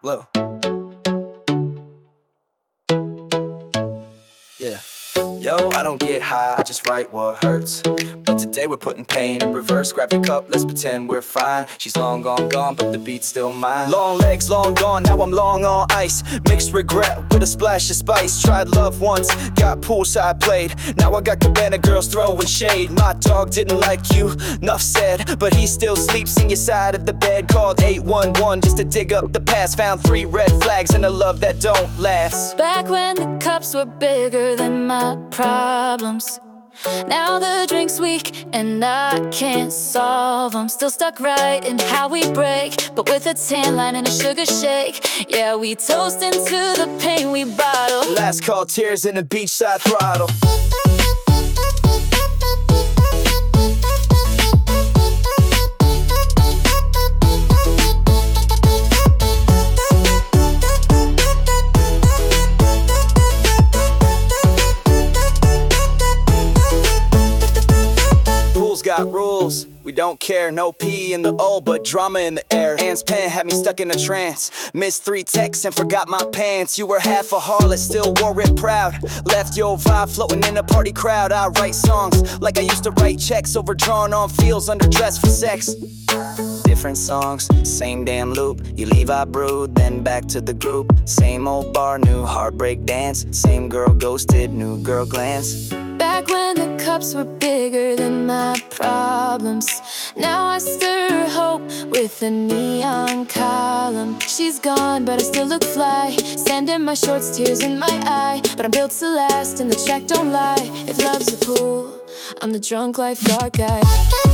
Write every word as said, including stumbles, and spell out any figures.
Low. Yeah. Yo, I don't get high, I just write what hurts. But today we're putting pain in reverse. Grab your cup, let's pretend we're fine. She's long gone, gone, but the beat's still mine. Long legs, long gone, now I'm long on ice. Mixed regret with a splash of spice. Tried love once, got poolside played. Now I got cabana girls throwing shade. My dog didn't like you, enough said. But he still sleeps in your side of the bed. Called eight one one just to dig up the past. Found three red flags and a love that don't last. Back when the cups were bigger than my problems. Now the drink's weak and I can't solve them. Still stuck right in how we break, but with a tan line and a sugar shake. Yeah, we toast into the pain we bottle. Last call, tears in a beachside throttle. Got rules, we don't care. No pee in the O, but drama in the air. Anne's pen had me stuck in a trance. Missed three texts and forgot my pants. You were half a harlot, still wore it proud. Left your vibe floating in a party crowd. I write songs like I used to write checks. Overdrawn on fields, underdressed for sex. Different songs, same damn loop. You leave, I brood, then back to the group. Same old bar, new heartbreak dance. Same girl ghosted, new girl glance. Back when the cups were bigger than my problems. Now I stir hope with a neon column. She's gone, but I still look fly. Sand in my shorts, tears in my eye. But I'm built to last, and the track don't lie. If love's a pool, I'm the drunk lifeguard guy.